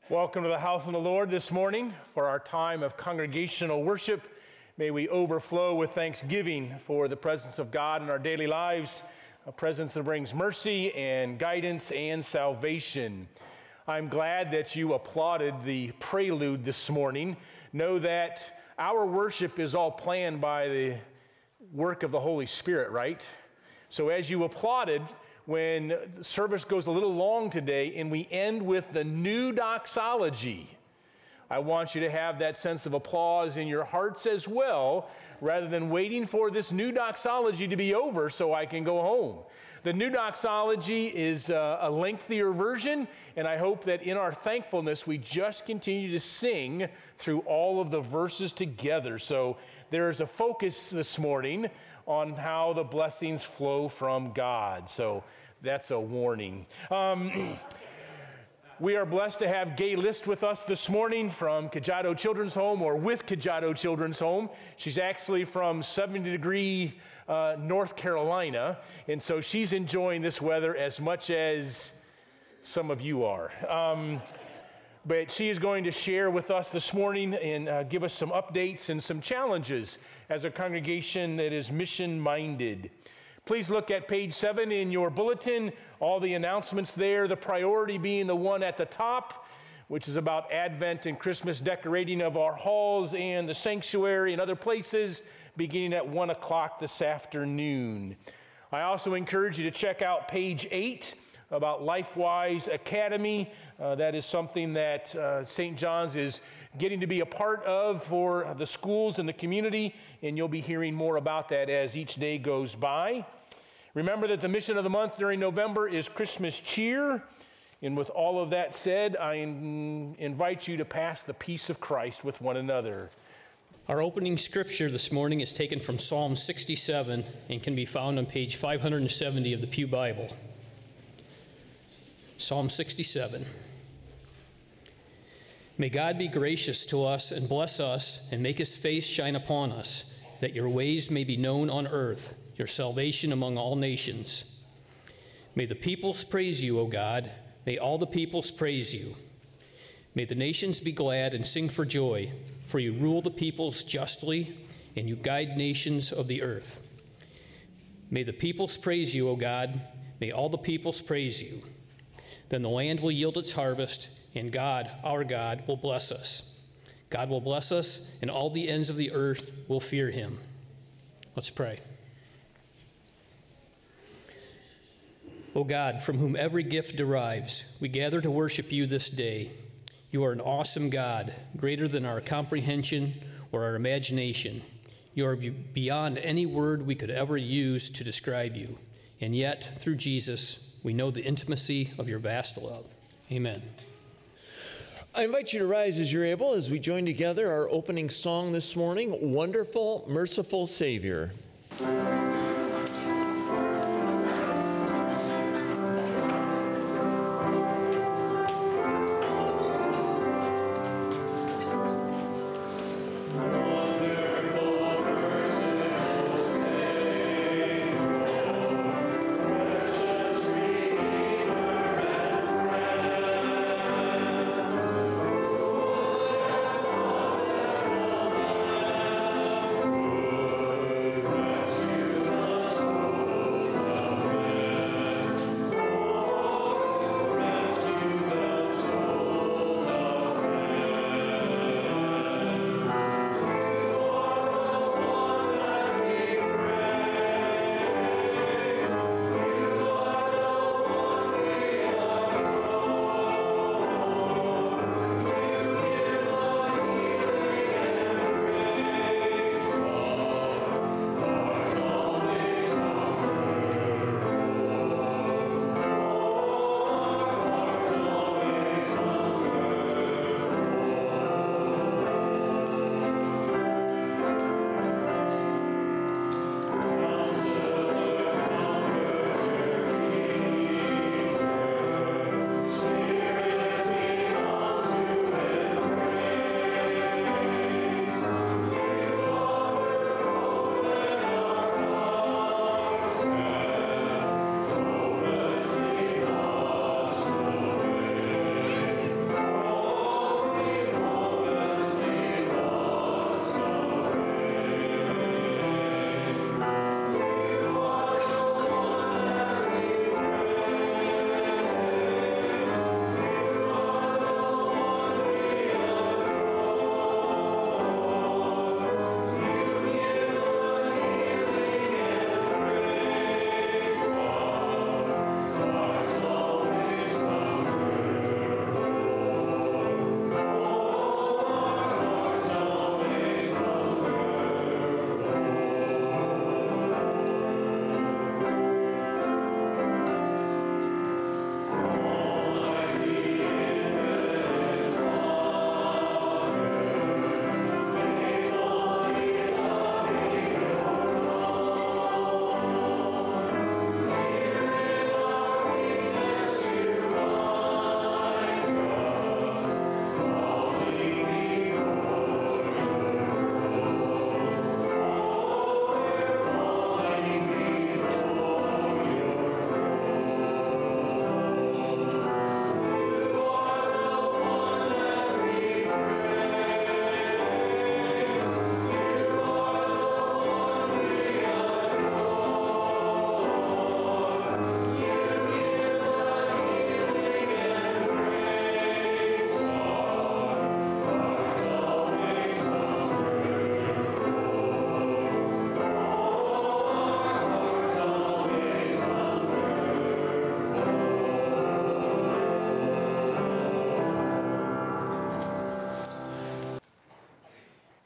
Welcome to the house of the Lord this morning for our time of congregational worship. May we overflow with thanksgiving for the presence of God in our daily lives, a presence that brings mercy and guidance and salvation. I'm glad that you applauded the prelude this morning. Know that our worship is all planned by the work of the Holy Spirit, right? So as you applauded, when the service goes a little long today and we end with the new doxology, I want you to have that sense of applause in your hearts as well, rather than waiting for this new doxology to be over so I can go home. The new doxology is a lengthier version, and I hope that in our thankfulness we just continue to sing through all of the verses together. So there is a focus this morning on how the blessings flow from God. So that's a warning. We are blessed to have Gay List with us this morning from Cajado Children's Home, or with Cajado Children's Home. She's actually from 70 degree North Carolina, and so she's enjoying this weather as much as some of you are. But she is going to share with us this morning and give us some updates and some challenges as a congregation that is mission-minded. Please look at page 7 in your bulletin, all the announcements there, the priority being the one at the top, which is about Advent and Christmas decorating of our halls and the sanctuary and other places, beginning at 1 o'clock this afternoon. I also encourage you to check out page 8 about LifeWise Academy. That is something that St. John's is getting to be a part of for the schools and the community, and you'll be hearing more about that as each day goes by. Remember that the mission of the month during November is Christmas cheer. And with all of that said, I invite you to pass the peace of Christ with one another. Our opening scripture this morning is taken from Psalm 67 and can be found on page 570 of the Pew Bible. Psalm 67. May God be gracious to us and bless us and make his face shine upon us, that your ways may be known on earth, your salvation among all nations. May the peoples praise you, O God. May all the peoples praise you. May the nations be glad and sing for joy, for you rule the peoples justly and you guide nations of the earth. May the peoples praise you, O God. May all the peoples praise you. Then the land will yield its harvest, and God, our God, will bless us. God will bless us, and all the ends of the earth will fear him. Let's pray. O God, from whom every gift derives, we gather to worship you this day. You are an awesome God, greater than our comprehension or our imagination. You are beyond any word we could ever use to describe you. And yet, through Jesus, we know the intimacy of your vast love. Amen. I invite you to rise as you're able as we join together our opening song this morning, Wonderful, Merciful Savior. You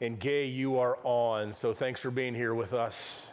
And Gay, you are on. So thanks for being here with us.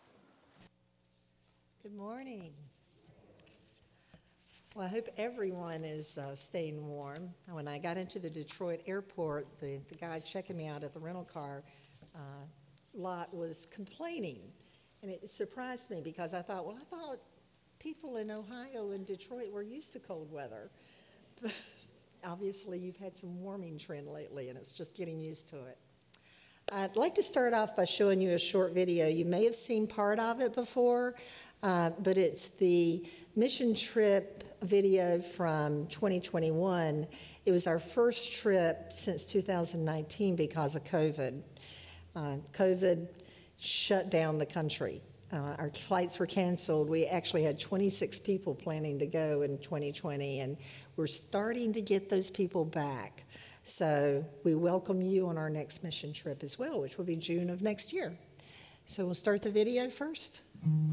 Good morning. Well, I hope everyone is staying warm. When I got into the Detroit airport, the guy checking me out at the rental car lot was complaining. And it surprised me because I thought people in Ohio and Detroit were used to cold weather. But obviously, you've had some warming trend lately, and it's just getting used to it. I'd like to start off by showing you a short video. You may have seen part of it before, but it's the mission trip video from 2021. It was our first trip since 2019 because of COVID. COVID shut down the country. Our flights were canceled. We actually had 26 people planning to go in 2020, and we're starting to get those people back. So we welcome you on our next mission trip as well, which will be June of next year. So we'll start the video first.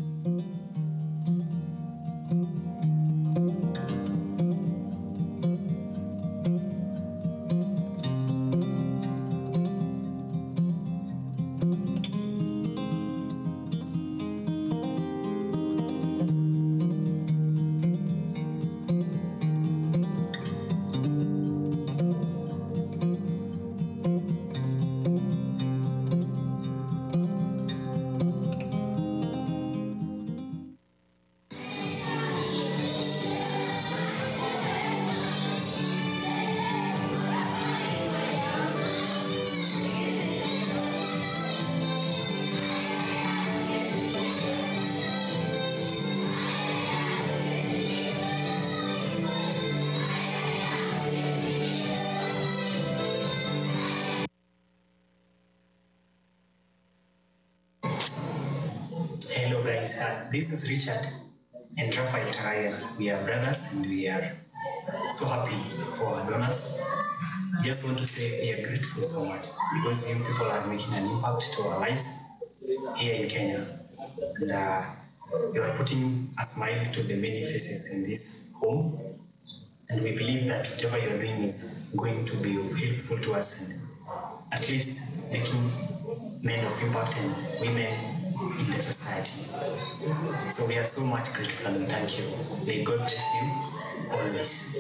Hello guys, this is Richard and Rafael Taraya. We are brothers and we are so happy for our donors. Just want to say we are grateful so much because young people are making an impact to our lives here in Kenya. And you are putting a smile to the many faces in this home. And we believe that whatever you are doing is going to be helpful to us and at least making men of impact and women in the society. So we are so much grateful and thank you. May God bless you always.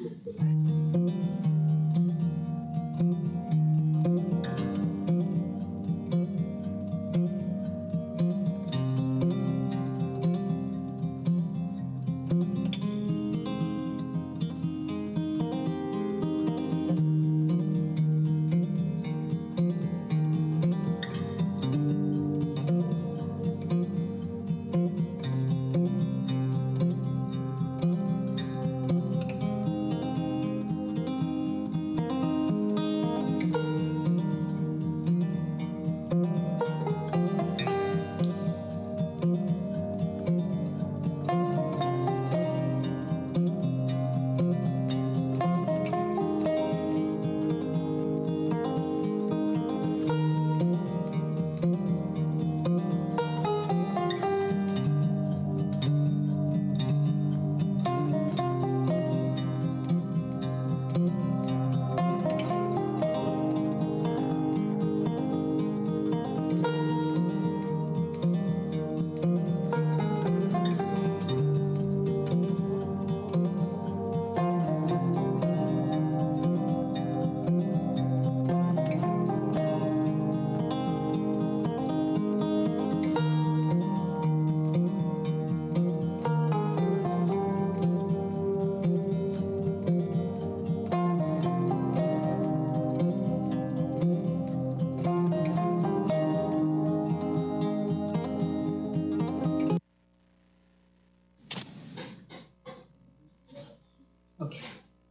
Okay.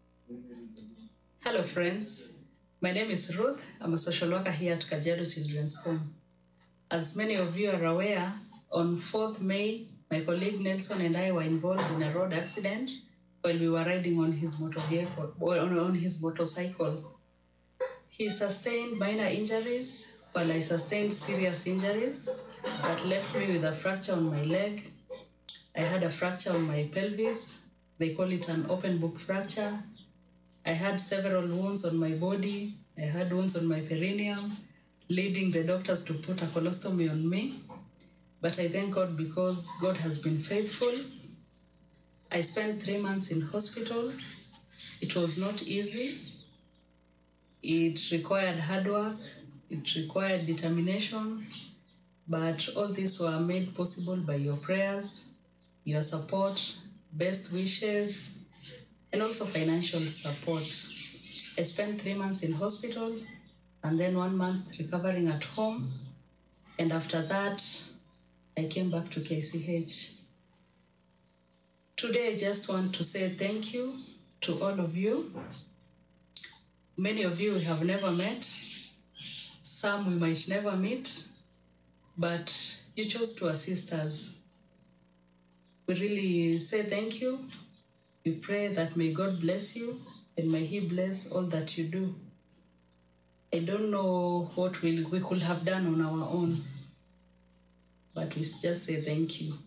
Hello friends, my name is Ruth. I'm a social worker here at Kajiado Children's Home. As many of you are aware, on 4th May, my colleague Nelson and I were involved in a road accident while we were riding on his motorcycle. He sustained minor injuries while I sustained serious injuries that left me with a fracture on my leg. I had a fracture on my pelvis. They call it an open book fracture. I had several wounds on my body. I had wounds on my perineum. leading the doctors to put a colostomy on me. But I thank God because God has been faithful. I spent 3 months in hospital. It was not easy. It required hard work. It required determination. But all these were made possible by your prayers, your support, best wishes, and also financial support. I spent 3 months in hospital and then 1 month recovering at home. And after that, I came back to KCH. Today, I just want to say thank you to all of you. Many of you we have never met. Some we might never meet, but you chose to assist us. We really say thank you. We pray that may God bless you and may He bless all that you do. I don't know what we could have done on our own, but we just say thank you.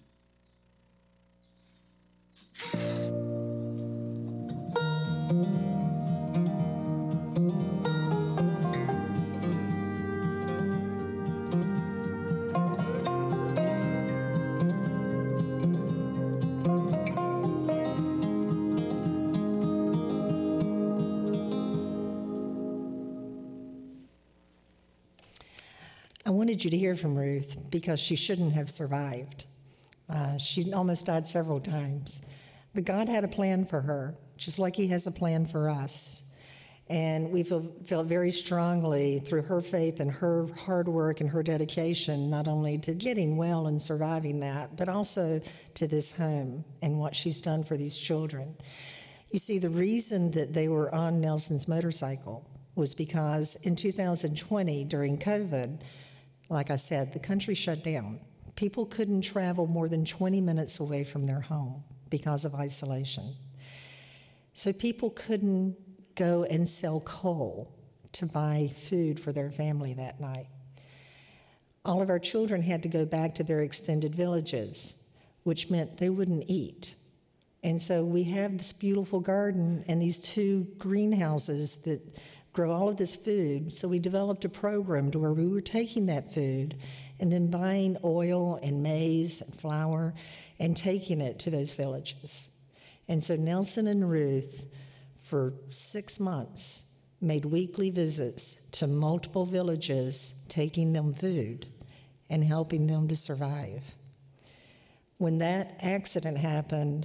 I wanted you to hear from Ruth because she shouldn't have survived. She almost died several times. But God had a plan for her, just like He has a plan for us. And we felt very strongly through her faith and her hard work and her dedication, not only to getting well and surviving that, but also to this home and what she's done for these children. You see, the reason that they were on Nelson's motorcycle was because in 2020, during COVID, like I said, the country shut down. People couldn't travel more than 20 minutes away from their home because of isolation. So people couldn't go and sell coal to buy food for their family that night. All of our children had to go back to their extended villages, which meant they wouldn't eat. And so we have this beautiful garden and these 2 greenhouses that grow all of this food. So we developed a program to where we were taking that food and then buying oil and maize and flour and taking it to those villages. And so Nelson and Ruth, for 6 months, made weekly visits to multiple villages, taking them food and helping them to survive. When that accident happened,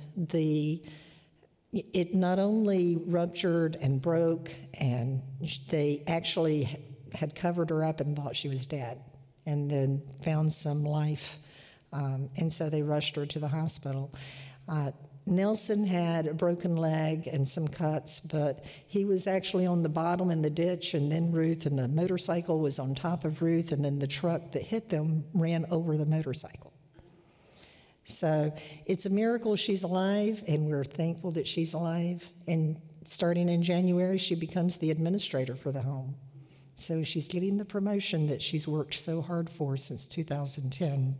it not only ruptured and broke, and they actually had covered her up and thought she was dead, and then found some life, and so they rushed her to the hospital. Nelson had a broken leg and some cuts, but he was actually on the bottom in the ditch, and then Ruth, and the motorcycle was on top of Ruth, and then the truck that hit them ran over the motorcycle. So it's a miracle she's alive, and we're thankful that she's alive. And starting in January, she becomes the administrator for the home. So she's getting the promotion that she's worked so hard for since 2010.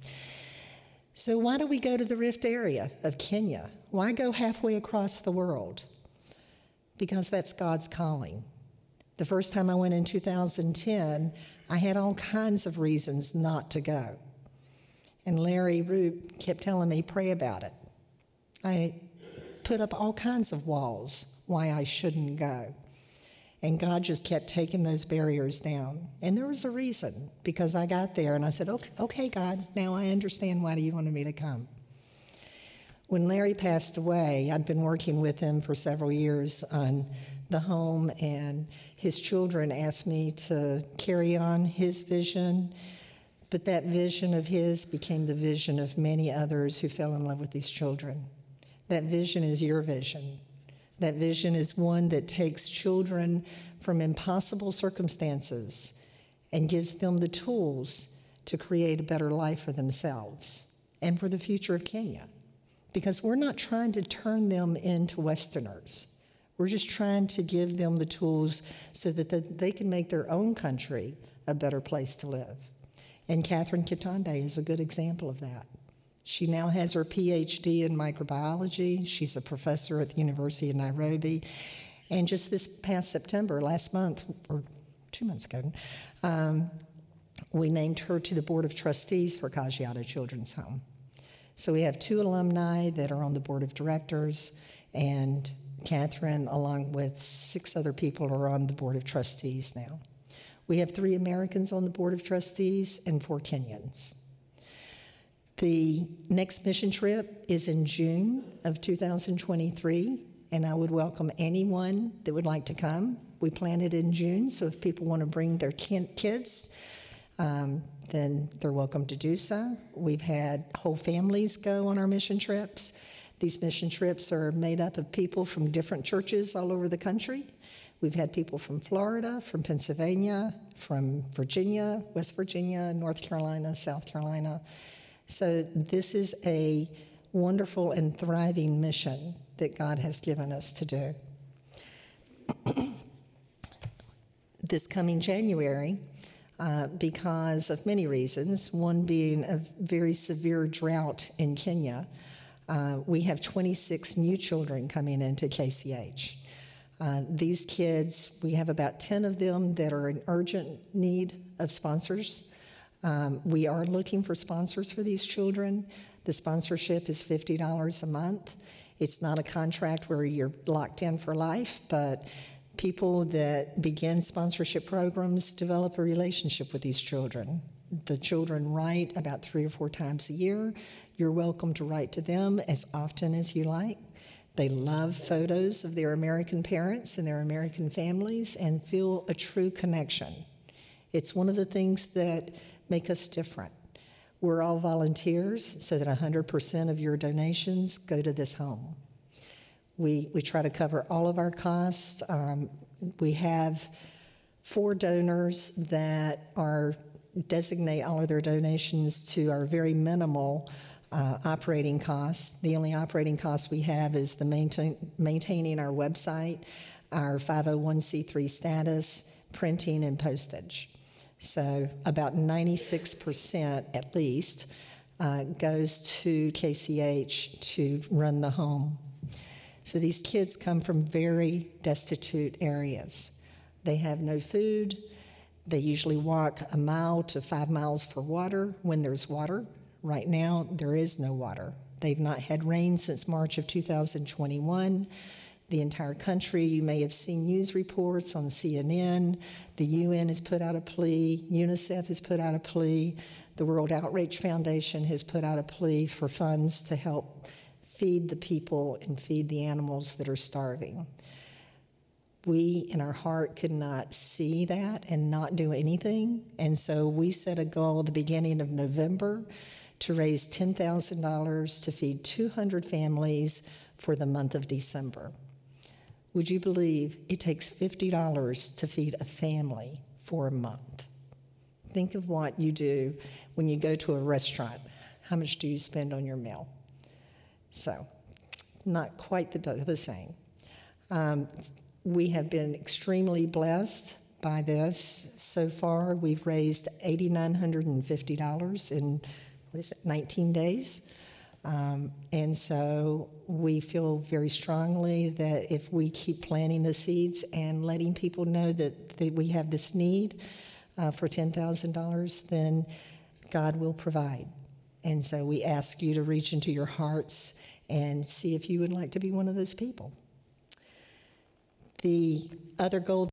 So why do we go to the Rift area of Kenya? Why go halfway across the world? Because that's God's calling. The first time I went in 2010, I had all kinds of reasons not to go. And Larry Root kept telling me, pray about it. I put up all kinds of walls why I shouldn't go. And God just kept taking those barriers down. And there was a reason, because I got there and I said, okay, God, now I understand why you wanted me to come. When Larry passed away, I'd been working with him for several years on the home, and his children asked me to carry on his vision. But that vision of his became the vision of many others who fell in love with these children. That vision is your vision. That vision is one that takes children from impossible circumstances and gives them the tools to create a better life for themselves and for the future of Kenya. Because we're not trying to turn them into Westerners. We're just trying to give them the tools so that they can make their own country a better place to live. And Catherine Kitande is a good example of that. She now has her PhD in microbiology. She's a professor at the University of Nairobi. And just this past September, last month, or 2 months ago. We named her to the Board of Trustees for Caggiato Children's Home. So we have 2 alumni that are on the Board of Directors, and Catherine, along with 6 other people, are on the Board of Trustees now. We have 3 Americans on the Board of Trustees and 4 Kenyans. The next mission trip is in June of 2023, and I would welcome anyone that would like to come. We plan it in June, so if people want to bring their kids, then they're welcome to do so. We've had whole families go on our mission trips. These mission trips are made up of people from different churches all over the country. We've had people from Florida, from Pennsylvania, from Virginia, West Virginia, North Carolina, South Carolina. So this is a wonderful and thriving mission that God has given us to do. This coming January, because of many reasons, one being a very severe drought in Kenya, we have 26 new children coming into KCH. These kids, we have about 10 of them that are in urgent need of sponsors. We are looking for sponsors for these children. The sponsorship is $50 a month. It's not a contract where you're locked in for life, but people that begin sponsorship programs develop a relationship with these children. The children write about 3 or 4 times a year. You're welcome to write to them as often as you like. They love photos of their American parents and their American families and feel a true connection. It's one of the things that make us different. We're all volunteers, so that 100% of your donations go to this home. We try to cover all of our costs. We have 4 donors that designate all of their donations to our very minimal operating costs. The only operating cost we have is the maintaining our website, our 501c3 status, printing, and postage. So about 96% at least goes to KCH to run the home. So these kids come from very destitute areas. They have no food. They usually walk 1 mile to 5 miles for water when there's water. Right now, there is no water. They've not had rain since March of 2021. The entire country, you may have seen news reports on CNN. The UN has put out a plea. UNICEF has put out a plea. The World Outreach Foundation has put out a plea for funds to help feed the people and feed the animals that are starving. We, in our heart, could not see that and not do anything. And so we set a goal at the beginning of November to raise $10,000 to feed 200 families for the month of December. Would you believe it takes $50 to feed a family for a month? Think of what you do when you go to a restaurant. How much do you spend on your meal? So, not quite the same. We have been extremely blessed by this. So far, we've raised $8,950 in, 19 days? And so we feel very strongly that if we keep planting the seeds and letting people know that we have this need for $10,000, then God will provide. And so we ask you to reach into your hearts and see if you would like to be one of those people. The other goal.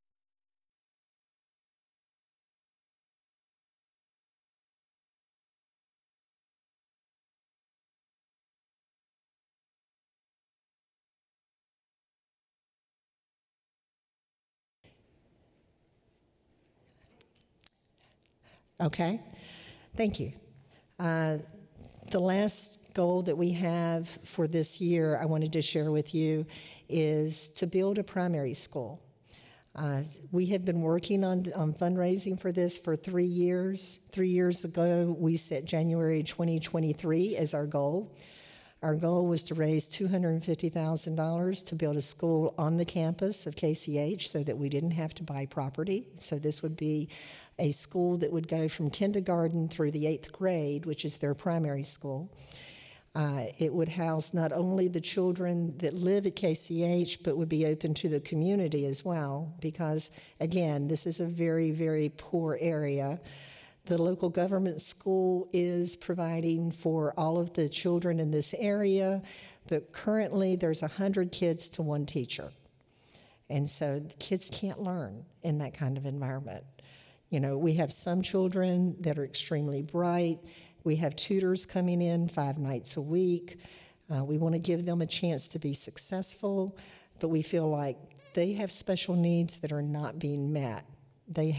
Okay, thank you. The last goal that we have for this year I wanted to share with you is to build a primary school. We have been working on fundraising for this for 3 years. 3 years ago, we set January 2023 as our goal. Our goal was to raise $250,000 to build a school on the campus of KCH so that we didn't have to buy property. So this would be a school that would go from kindergarten through the 8th grade, which is their primary school. It would house not only the children that live at KCH, but would be open to the community as well, because, again, this is a very, very poor area. The local government school is providing for all of the children in this area, but currently there's 100 kids to one teacher. And so the kids can't learn in that kind of environment. You know, we have some children that are extremely bright. We have tutors coming in 5 nights a week. We want to give them a chance to be successful, but we feel like they have special needs that are not being met. They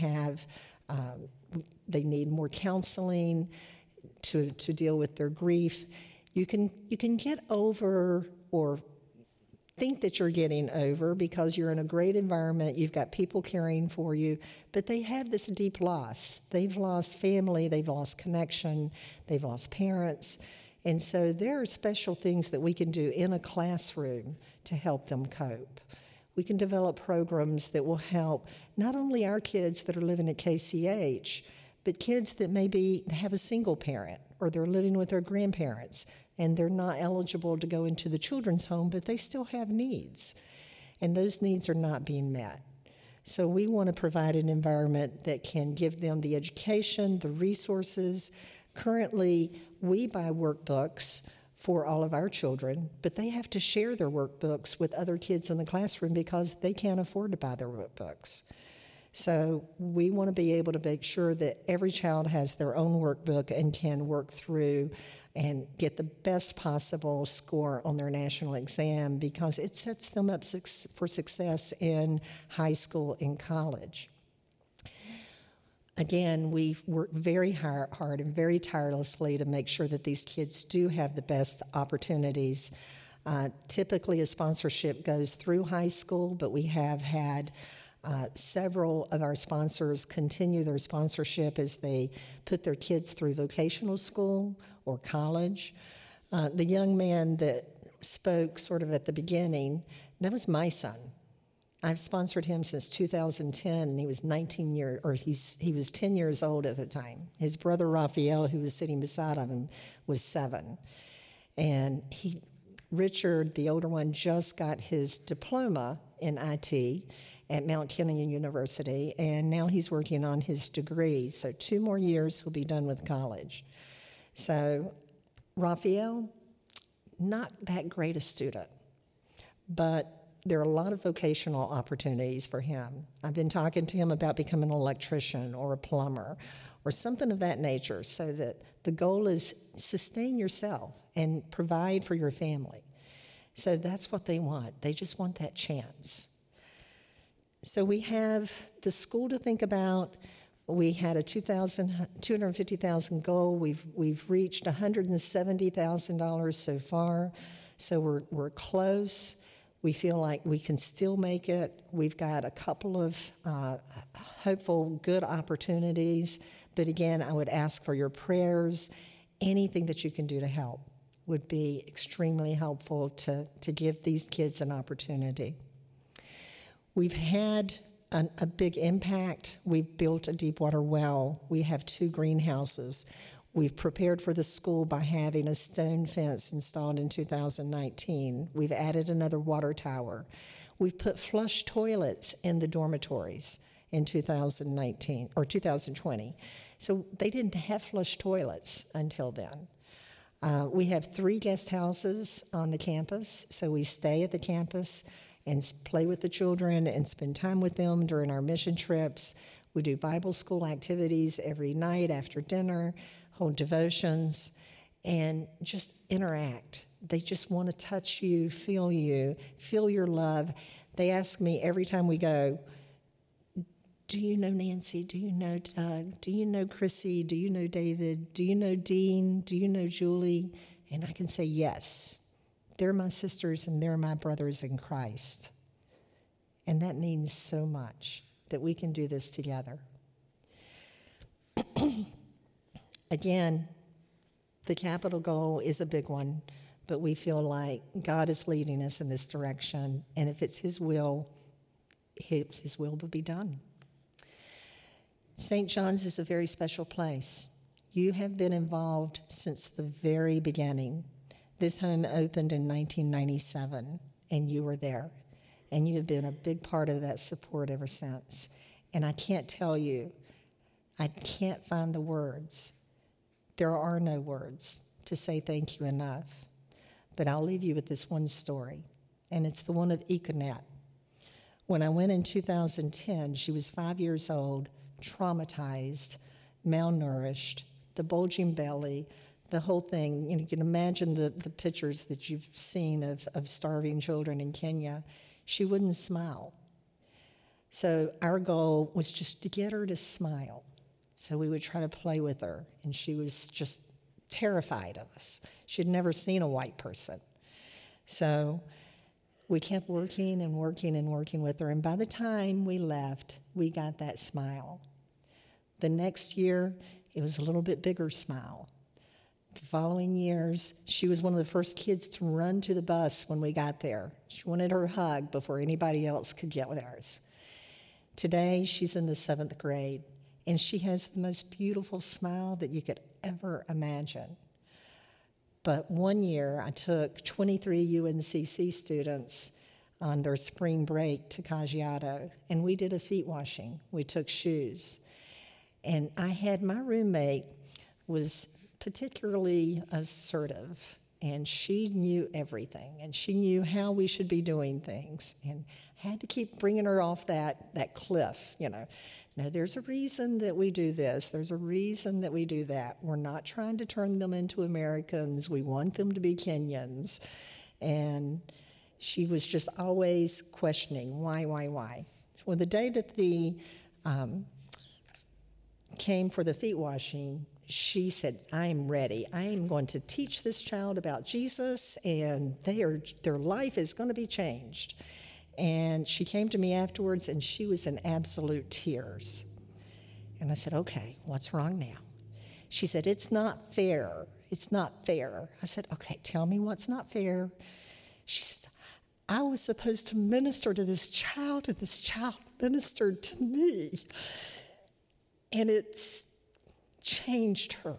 need more counseling to deal with their grief. You can get over or think that you're getting over because you're in a great environment, you've got people caring for you, but they have this deep loss. They've lost family, they've lost connection, they've lost parents. And so there are special things that we can do in a classroom to help them cope. We can develop programs that will help not only our kids that are living at KCH, but kids that maybe have a single parent or they're living with their grandparents and they're not eligible to go into the children's home, but they still have needs, and those needs are not being met. So we want to provide an environment that can give them the education, the resources. Currently, we buy workbooks for all of our children, but they have to share their workbooks with other kids in the classroom because they can't afford to buy their workbooks. So we want to be able to make sure that every child has their own workbook and can work through and get the best possible score on their national exam because it sets them up for success in high school and college. Again, we work very hard and very tirelessly to make sure that these kids do have the best opportunities. Typically, a sponsorship goes through high school, but we have had several of our sponsors continue their sponsorship as they put their kids through vocational school or college. The young man that spoke sort of at the beginning, that was my son. I've sponsored him since 2010, and he was he was 10 years old at the time. His brother Raphael, who was sitting beside him, was 7. And Richard, the older one, just got his diploma in IT at Mount Kenyon University, and now he's working on his degree. So 2 more years he'll be done with college. So Raphael, not that great a student, but there are a lot of vocational opportunities for him. I've been talking to him about becoming an electrician or a plumber or something of that nature, so that the goal is sustain yourself and provide for your family. So that's what they want. They just want that chance. So we have the school to think about. We had a $250,000 goal. We've reached $170,000 so far. So we're close. We feel like we can still make it. We've got a couple of hopeful, good opportunities. But again, I would ask for your prayers. Anything that you can do to help would be extremely helpful to give these kids an opportunity. We've had a big impact. We've built a deep water well. We have 2 greenhouses. We've prepared for the school by having a stone fence installed in 2019. We've added another water tower. We've put flush toilets in the dormitories in 2019 or 2020. So they didn't have flush toilets until then. We have 3 guest houses on the campus, so we stay at the campus and play with the children and spend time with them during our mission trips. We do Bible school activities every night after dinner, hold devotions, and just interact. They just want to touch you, feel your love. They ask me every time we go, do you know Nancy? Do you know Doug? Do you know Chrissy? Do you know David? Do you know Dean? Do you know Julie? And I can say yes. They're my sisters and they're my brothers in Christ. And that means so much that we can do this together. Again, the capital goal is a big one, but we feel like God is leading us in this direction, and if it's His will will be done. St. John's is a very special place. You have been involved since the very beginning. This home opened in 1997, and you were there. And you have been a big part of that support ever since. And I can't tell you, I can't find the words. There are no words to say thank you enough. But I'll leave you with this one story, and it's the one of Econet. When I went in 2010, she was 5 years old, traumatized, malnourished, the bulging belly, the whole thing. You can imagine the pictures that you've seen of starving children in Kenya. She wouldn't smile. So our goal was just to get her to smile. So we would try to play with her, and she was just terrified of us. She'd never seen a white person. So we kept working and working and working with her, and by the time we left, we got that smile. The next year, it was a little bit bigger smile. The following years, she was one of the first kids to run to the bus when we got there. She wanted her hug before anybody else could get theirs. Today, she's in the 7th grade, and she has the most beautiful smile that you could ever imagine. But one year, I took 23 UNCC students on their spring break to Kajiado, and we did a feet washing. We took shoes. And I had my roommate was particularly assertive, and she knew everything, and she knew how we should be doing things, and had to keep bringing her off that cliff, No, there's a reason that we do this. There's a reason that we do that. We're not trying to turn them into Americans. We want them to be Kenyans. And she was just always questioning, why? Well, the day that the came for the feet washing, she said, I am ready. I am going to teach this child about Jesus, and their life is going to be changed. And she came to me afterwards, and she was in absolute tears. And I said, okay, what's wrong now? She said, it's not fair. It's not fair. I said, okay, tell me what's not fair. She says, I was supposed to minister to this child, and this child ministered to me. And it's changed her.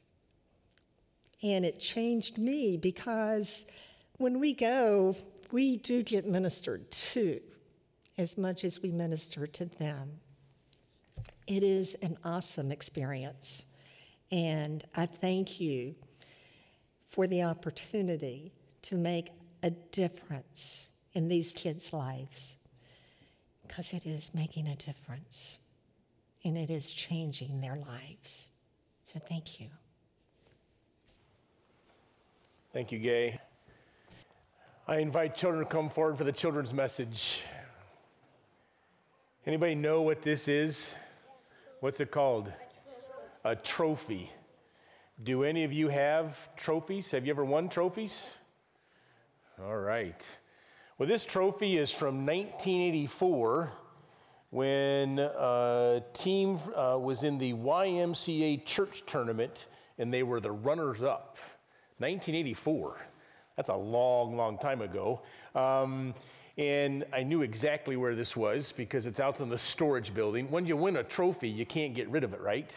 And it changed me because when we go, we do get ministered to as much as we minister to them. It is an awesome experience. And I thank you for the opportunity to make a difference in these kids' lives, because it is making a difference. And it is changing their lives. So thank you. Thank you, Gay. I invite children to come forward for the children's message. Anybody know what this is? What's it called? A trophy. Do any of you have trophies? Have you ever won trophies? All right. Well, this trophy is from 1984. When a team was in the YMCA church tournament, and they were the runners-up. 1984. That's a long, long time ago. And I knew exactly where this was because it's out in the storage building. When you win a trophy, you can't get rid of it, right?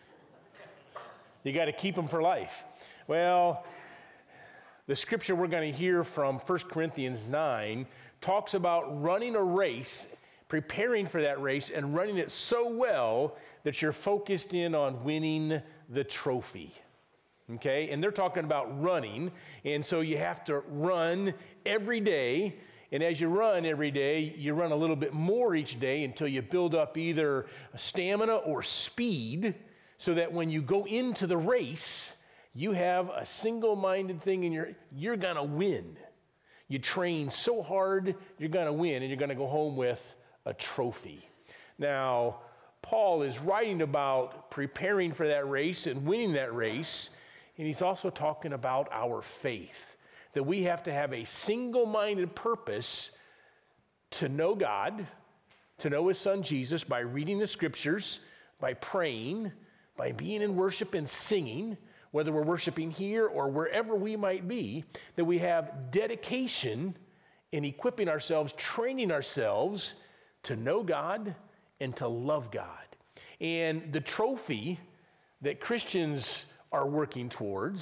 You got to keep them for life. Well, the scripture we're going to hear from 1 Corinthians 9 talks about running a race, preparing for that race, and running it so well that you're focused in on winning the trophy. Okay? And they're talking about running, and so you have to run every day. And as you run every day, you run a little bit more each day until you build up either stamina or speed, so that when you go into the race, you have a single-minded thing and you're going to win. You train so hard, you're going to win, and you're going to go home with a trophy. Now, Paul is writing about preparing for that race and winning that race, and he's also talking about our faith, that we have to have a single-minded purpose to know God, to know his son Jesus by reading the scriptures, by praying, by being in worship and singing, whether we're worshiping here or wherever we might be, that we have dedication in equipping ourselves, training ourselves to know God and to love God. And the trophy that Christians are working towards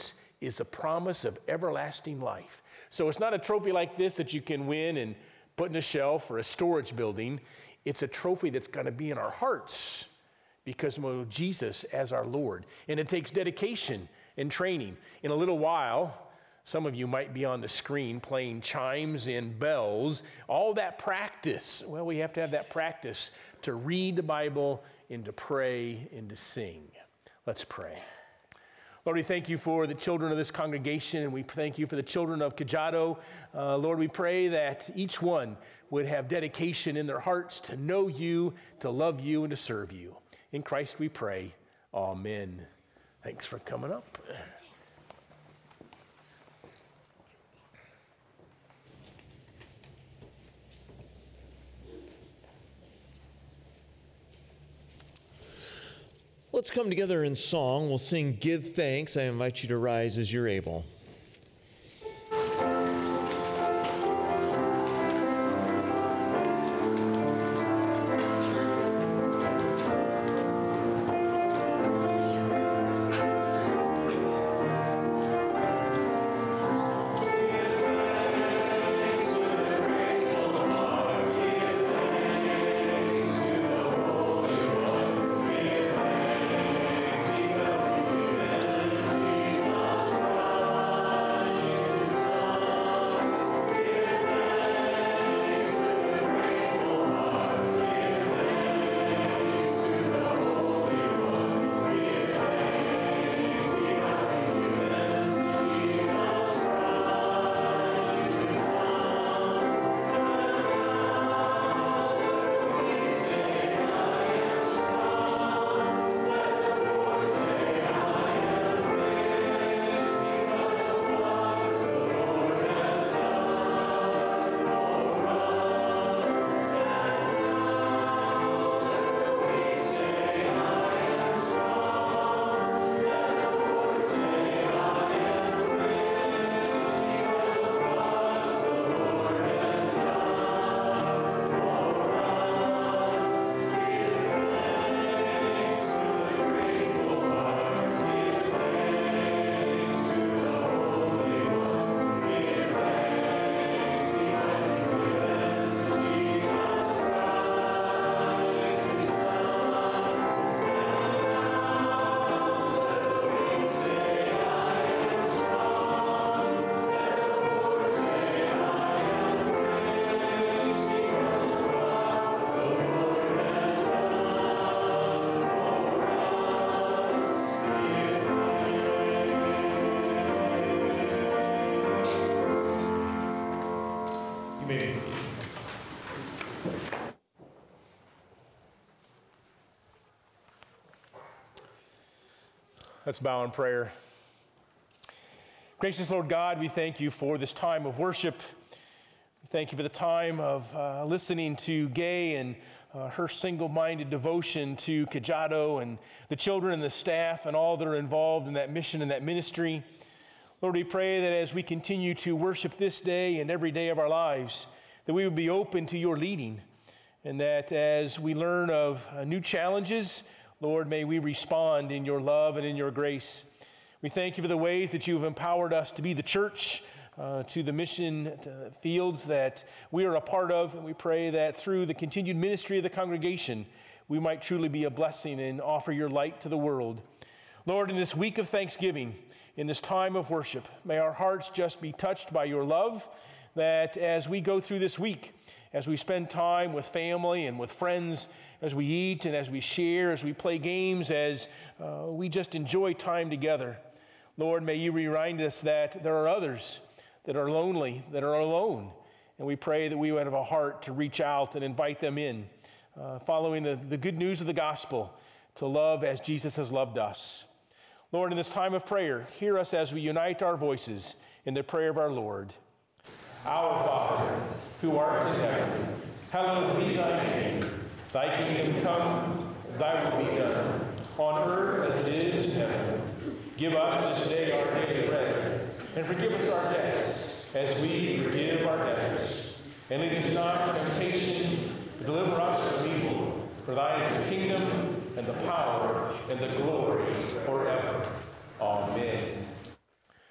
is the promise of everlasting life. So it's not a trophy like this that you can win and put in a shelf or a storage building. It's a trophy that's going to be in our hearts because of Jesus as our Lord. And it takes dedication and training. In a little while, some of you might be on the screen playing chimes and bells. All that practice, well, we have to have that practice to read the Bible and to pray and to sing. Let's pray. Lord, we thank you for the children of this congregation, and we thank you for the children of Kajiado. Lord, we pray that each one would have dedication in their hearts to know you, to love you, and to serve you. In Christ we pray. Amen. Thanks for coming up. Let's come together in song. We'll sing Give Thanks. I invite you to rise as you're able. Let's bow in prayer. Gracious Lord God, we thank you for this time of worship. We thank you for the time of listening to Gay and her single-minded devotion to Kajiado and the children and the staff and all that are involved in that mission and that ministry. Lord, we pray that as we continue to worship this day and every day of our lives, that we would be open to your leading, and that as we learn of new challenges, Lord, may we respond in your love and in your grace. We thank you for the ways that you have empowered us to be the church, to the mission fields that we are a part of, and we pray that through the continued ministry of the congregation, we might truly be a blessing and offer your light to the world. Lord, in this week of Thanksgiving, in this time of worship, may our hearts just be touched by your love, that as we go through this week, as we spend time with family and with friends, as we eat and as we share, as we play games, as we just enjoy time together, Lord, may you remind us that there are others that are lonely, that are alone, and we pray that we would have a heart to reach out and invite them in, following the good news of the gospel, to love as Jesus has loved us. Lord, in this time of prayer, hear us as we unite our voices in the prayer of our Lord. Our Father, who art in heaven, hallowed be thy name. Thy kingdom come, thy will be done, on earth as it is in heaven. Give us this day our daily bread, and forgive us our debts, as we forgive our debtors. And lead us not into temptation, but deliver us from evil. For thine is the kingdom, and the power, and the glory forever. Amen.